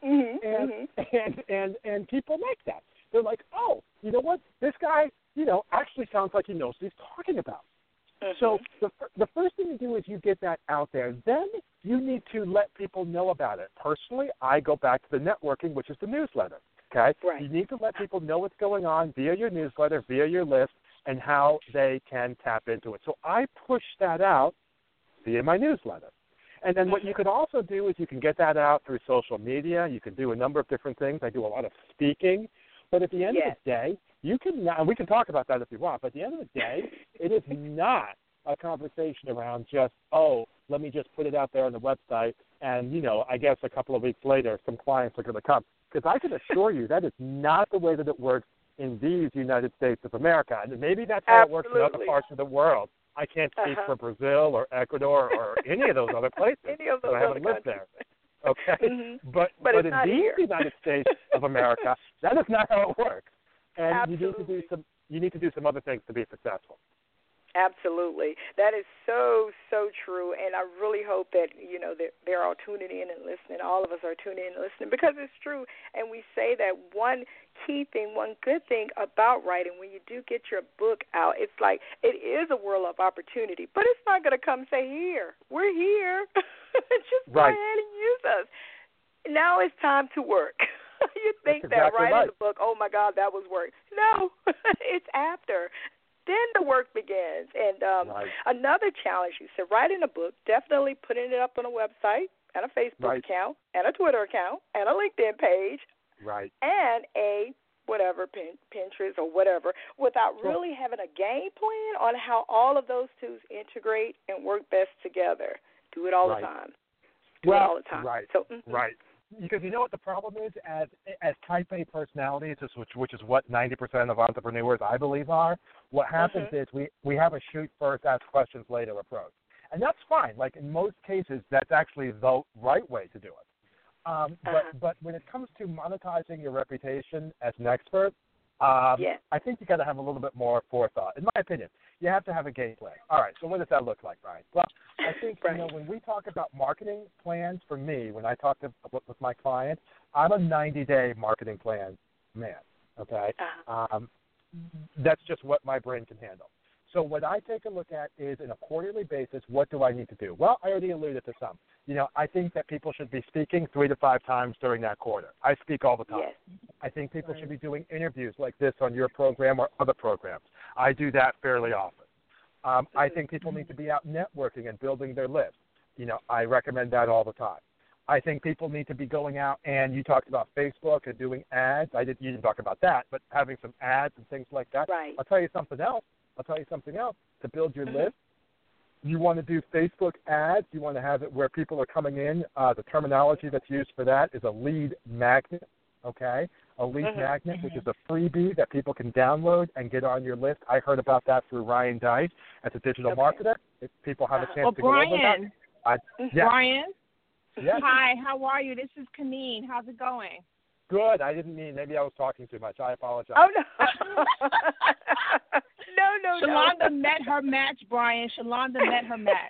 S7: And people like that. They're like, oh, you know what? This guy, actually sounds like he knows what he's talking about. So the first thing to do is you get that out there. Then you need to let people know about it. Personally, I go back to the networking, which is the newsletter. Okay?
S3: Right.
S7: You need to let people know what's going on via your newsletter, via your list, and how they can tap into it. So I push that out via my newsletter. And then what you could also do is you can get that out through social media. You can do a number of different things. I do a lot of speaking. But at the end of the day, you can, and we can talk about that if you want, but at the end of the day, it is not a conversation around just, let me just put it out there on the website, and, I guess a couple of weeks later, some clients are going to come. Because I can assure you that is not the way that it works in these United States of America. And maybe that's how it works in other parts of the world. I can't speak for Brazil or Ecuador or any of those other places. I haven't lived there. Okay? But in these United States of America, that is not how it works. And you need to do some other things to be successful.
S3: Absolutely. That is so, so true. And I really hope that, they're all tuning in and listening. All of us are tuning in and listening because it's true. And we say that one key thing, one good thing about writing, when you do get your book out, it's like it is a world of opportunity. But it's not going to come say, here, we're here. Just go ahead and use us. Now it's time to work. You think that writing the book, oh, my God, that was work. No, it's after. Then the work begins. And another challenge, you said, writing a book, definitely putting it up on a website and a Facebook account and a Twitter account and a LinkedIn page and a whatever, Pinterest or whatever, without really having a game plan on how all of those two integrate and work best together. Do it all the time. Do it all the time. So,
S7: Because you know what the problem is? As type A personalities, which is what 90% of entrepreneurs, I believe, are, what happens is we have a shoot first, ask questions later approach. And that's fine. Like in most cases, that's actually the right way to do it. But when it comes to monetizing your reputation as an expert, I think you got to have a little bit more forethought. In my opinion, you have to have a game plan. All right, so what does that look like, Brian? Well, I think when we talk about marketing plans, for me, when I talk with my clients, I'm a 90-day marketing plan man. Okay, that's just what my brain can handle. So what I take a look at is, on a quarterly basis, what do I need to do? Well, I already alluded to some. I think that people should be speaking 3 to 5 times during that quarter. I speak all the time. Yes. I think people should be doing interviews like this on your program or other programs. I do that fairly often. I think people need to be out networking and building their list. I recommend that all the time. I think people need to be going out, and you talked about Facebook and doing ads. You didn't talk about that, but having some ads and things like that.
S3: Right.
S7: I'll tell you something else. To build your list, you want to do Facebook ads. You want to have it where people are coming in. The terminology that's used for that is a lead magnet, okay? A lead magnet, which is a freebie that people can download and get on your list. I heard about that through Ryan Dice as a digital marketer. If people have a chance to go over that.
S2: Brian?
S7: Yes.
S2: Hi, how are you? This is Kaneen. How's it going?
S7: Good. I didn't mean, maybe I was talking too much. I apologize.
S3: Oh, no. No.
S2: Shalonda met her match, Brian. Shalonda met her match.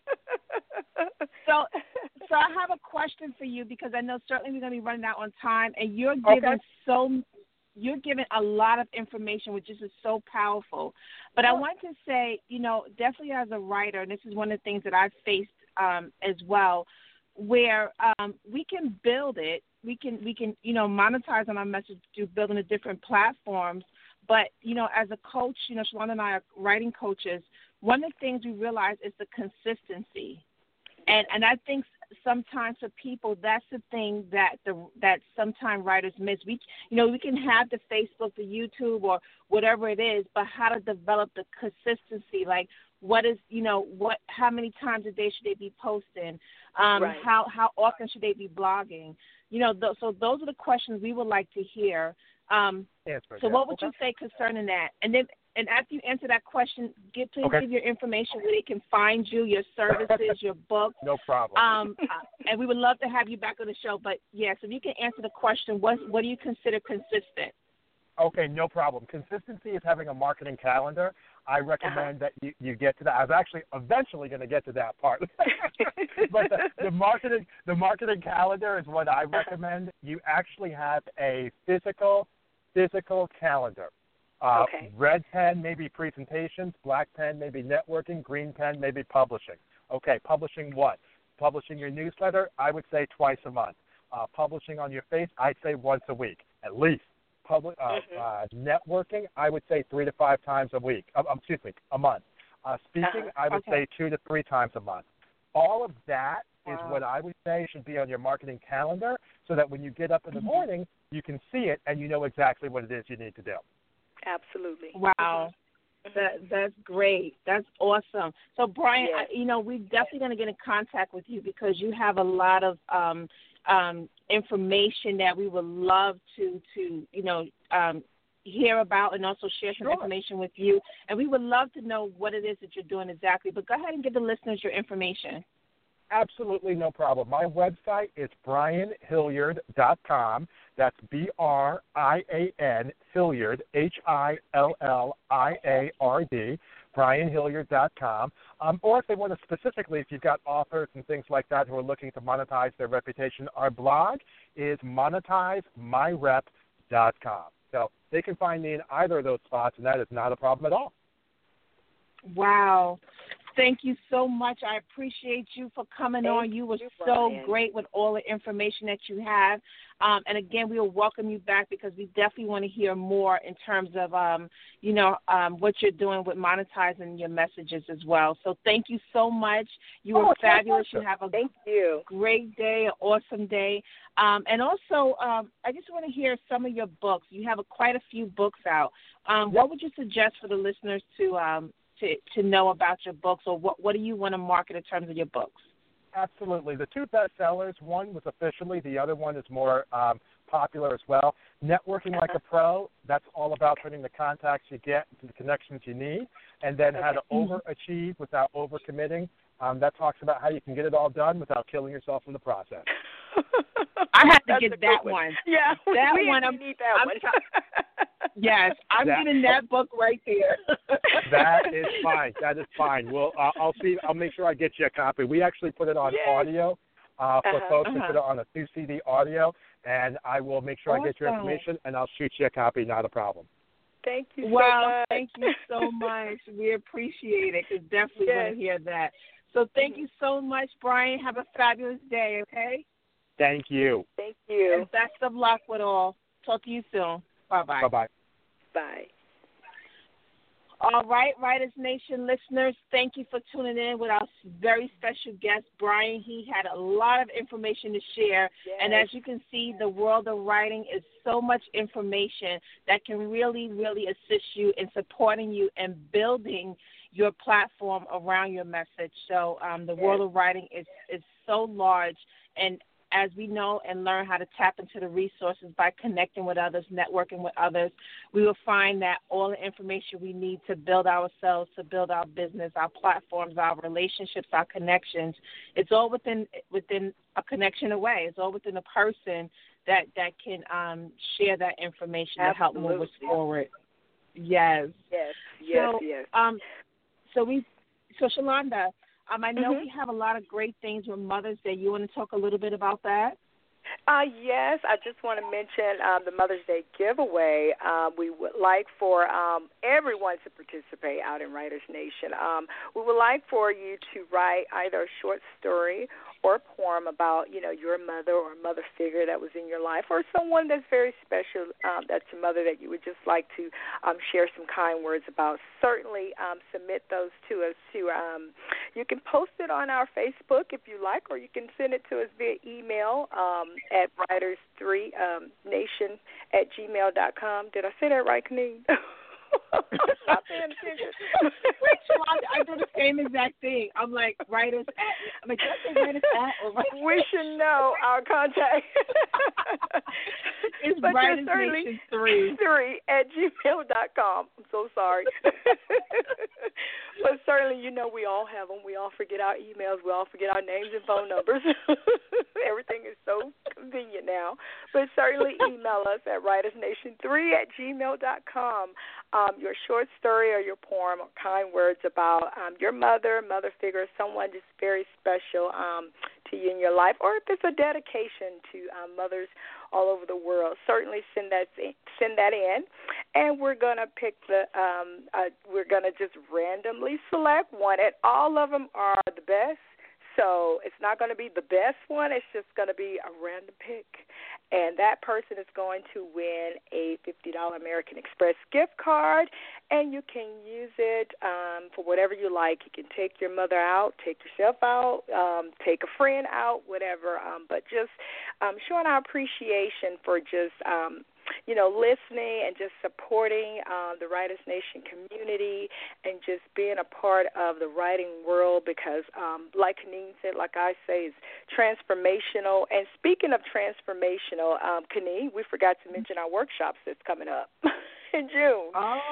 S2: So I have a question for you because I know certainly we're going to be running out on time, and you're giving a lot of information, which is so powerful. But I want to say, definitely as a writer, and this is one of the things that I've faced as well, where we can build it, we can monetize on our message through building the different platforms. But as a coach, Shalonda and I are writing coaches. One of the things we realize is the consistency, and I think sometimes for people that's the thing that sometimes writers miss. We can have the Facebook, the YouTube, or whatever it is, but how to develop the consistency, like what is how many times a day should they be posting?
S3: Right.
S2: How often should they be blogging? So those are the questions we would like to hear. So what would you say concerning that? And after you answer that question, please give your information where they can find you, your services, your books.
S7: No problem.
S2: And we would love to have you back on the show. But yes, if you can answer the question, what do you consider consistent?
S7: Okay, no problem. Consistency is having a marketing calendar. I recommend that you get to that. I was actually eventually going to get to that part. But the marketing calendar is what I recommend. You actually have a physical calendar. Red pen, maybe presentations. Black pen, maybe networking. Green pen, maybe publishing. Okay, publishing what? Publishing your newsletter, I would say twice a month. Publishing on your face, I'd say once a week, at least. Networking, I would say 3 to 5 times a month. Speaking, I would say 2 to 3 times a month. All of that is what I would say should be on your marketing calendar so that when you get up in the morning, you can see it and you know exactly what it is you need to do.
S3: Absolutely.
S2: Wow. That's great. That's awesome. So, Brian, we're definitely going to get in contact with you because you have a lot of information that we would love to hear about and also share some information with you. And we would love to know what it is that you're doing exactly. But go ahead and give the listeners your information.
S7: Absolutely no problem. My website is brianhilliard.com. That's BRIAN Hilliard, HILLIARD, brianhilliard.com. Or if they want to specifically, if you've got authors and things like that who are looking to monetize their reputation, our blog is monetizemyrep.com. So they can find me in either of those spots, and that is not a problem at all.
S2: Wow. Thank you so much. I appreciate you for coming on. You were so great with all the information that you have. And, again, we will welcome you back because we definitely want to hear more in terms of, what you're doing with monetizing your messages as well. So thank you so much. You were fabulous. You have a great day, an awesome day. And also, I just want to hear some of your books. You have quite a few books out. What would you suggest for the listeners to know about your books, or what do you want to market in terms of your books?
S7: Absolutely. The 2 bestsellers, one was officially, the other one is more popular as well. Networking Like a Pro, that's all about putting the contacts you get to the connections you need, and then how to overachieve without overcommitting. That talks about how you can get it all done without killing yourself in the process.
S2: I have to get that one.
S3: Yeah,
S2: that
S3: we
S2: one.
S3: Need that one.
S2: Yes, I'm getting that book right there.
S7: That is fine. That is fine. Well, I'll see. I'll make sure I get you a copy. We actually put it on audio for folks. We put it on a 2 CD audio, and I will make sure I get your information, and I'll shoot you a copy. Not a problem.
S3: Thank you so much.
S2: Thank you so much. We appreciate it. Because definitely want to hear that. So thank you so much, Brian. Have a fabulous day, okay?
S7: Thank you.
S3: Thank you.
S2: And best of luck with all. Talk to you soon. Bye-bye.
S7: Bye-bye.
S3: Bye.
S2: All right, Writers Nation listeners, thank you for tuning in with our very special guest, Brian. He had a lot of information to share, and as you can see, the world of writing is so much information that can really, really assist you in supporting you and building your platform around your message. So the world of writing is so large, and as we know and learn how to tap into the resources by connecting with others, networking with others, we will find that all the information we need to build ourselves, to build our business, our platforms, our relationships, our connections, it's all within a connection away. It's all within a person that can share that information to help move us forward. Yes. So Shalonda, I know we have a lot of great things with Mother's Day. You want to talk a little bit about that?
S3: Yes, I just want to mention the Mother's Day giveaway. We would like for everyone to participate out in Writers Nation. We would like for you to write either a short story or a poem about, your mother or mother figure that was in your life, or someone that's very special, that's your mother, that you would just like to share some kind words about. Certainly submit those to us too. You can post it on our Facebook if you like, or you can send it to us via email at writers3nation@gmail.com. Did I say that right, Kaneen? Stop paying attention.
S2: Wait, I do the same exact thing. I'm like, writers at. I'm like, did I say writers at or writers?
S3: We should know our contact.
S2: It's Writers Nation
S3: 3@gmail.com. I'm so sorry. But certainly, we all have them. We all forget our emails. We all forget our names and phone numbers. Everything is so convenient now. But certainly email us at writersnation3@gmail.com. Your short story or your poem or kind words about your mother figure, someone just very special to you in your life, or if it's a dedication to mothers all over the world. Certainly send that in, and we're gonna pick we're gonna just randomly select one, and all of them are the best. So it's not going to be the best one. It's just going to be a random pick. And that person is going to win a $50 American Express gift card, and you can use it for whatever you like. You can take your mother out, take yourself out, take a friend out, whatever. But just showing our appreciation for just listening and just supporting the Writers Nation community and just being a part of the writing world, because like Kaneen said, like I say, it's transformational. And speaking of transformational, Kaneen, we forgot to mention our workshops that's coming up in June.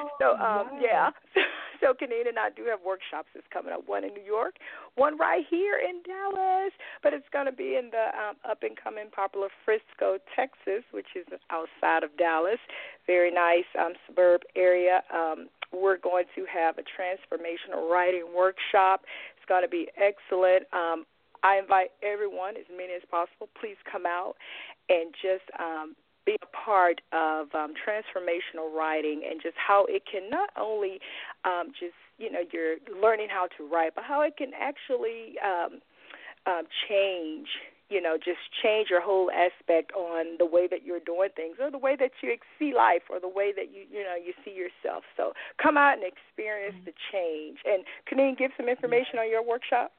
S3: So Kaneen and I do have workshops that's coming up, one in New York, one right here in Dallas, but it's going to be in the up-and-coming popular Frisco, Texas, which is outside of Dallas. Very nice suburb area. We're going to have a transformational writing workshop. It's going to be excellent. I invite everyone, as many as possible, please come out and just be a part of transformational writing, and just how it can not only you're learning how to write, but how it can actually change, just change your whole aspect on the way that you're doing things, or the way that you see life, or the way that you see yourself. So come out and experience the change. And Kaneen, give some information on your workshop.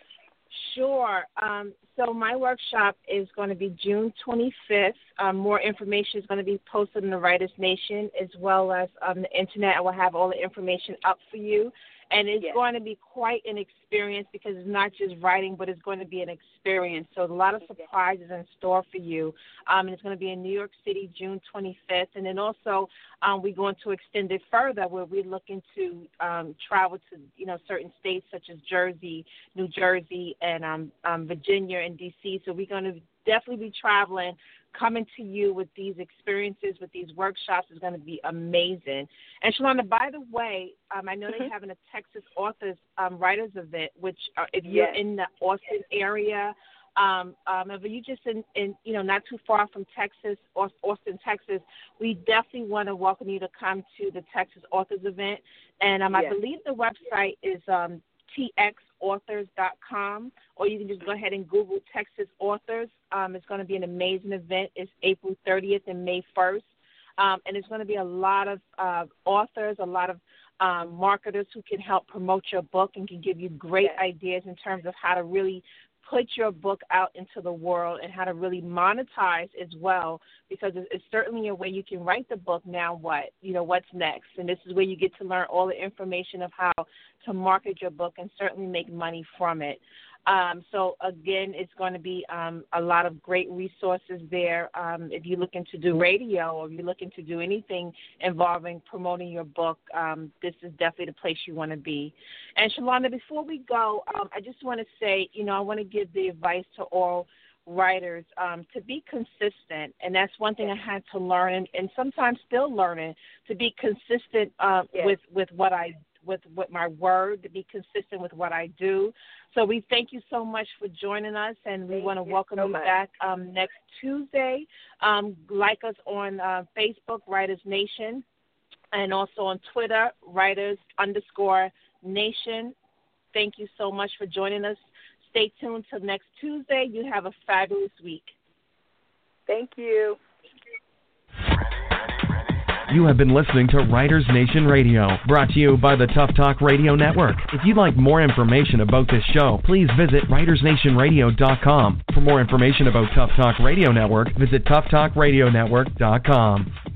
S2: Sure. So my workshop is going to be June 25th. More information is going to be posted in the Writers Nation, as well as the Internet. I will have all the information up for you. And it's going to be quite an experience, because it's not just writing, but it's going to be an experience. So a lot of surprises in store for you. And it's going to be in New York City, June 25th. And then also we're going to extend it further, where we're looking to travel to, certain states such as Jersey, New Jersey, and Virginia and D.C. So we're going to definitely be traveling. Coming to you with these experiences, with these workshops, is going to be amazing. And Shalonda, by the way, I know they're having a Texas Authors Writers event, which if you're in the Austin area, if you just in not too far from Texas, Austin, Texas, we definitely want to welcome you to come to the Texas Authors event. And I believe the website is txauthors.com, or you can just go ahead and Google Texas Authors. It's going to be an amazing event. It's April 30th and May 1st. And it's going to be a lot of authors, a lot of marketers who can help promote your book and can give you great ideas in terms of how to really put your book out into the world and how to really monetize as well, because it's certainly a way you can write the book. Now what? What's next? And this is where you get to learn all the information of how to market your book and certainly make money from it. So, again, it's going to be a lot of great resources there. If you're looking to do radio or if you're looking to do anything involving promoting your book, this is definitely the place you want to be. And, Shalonda, before we go, I just want to say, I want to give the advice to all writers to be consistent, and that's one thing I had to learn and sometimes still learning, to be consistent with my word, to be consistent with what I do. So we thank you so much for joining us, and we want to welcome you back next Tuesday. Like us on Facebook, Writers Nation, and also on Twitter, Writers_Nation. Thank you so much for joining us. Stay tuned till next Tuesday. You have a fabulous week.
S3: Thank you.
S1: You have been listening to Writers Nation Radio, brought to you by the Tough Talk Radio Network. If you'd like more information about this show, please visit WritersNationRadio.com. For more information about Tough Talk Radio Network, visit ToughTalkRadioNetwork.com.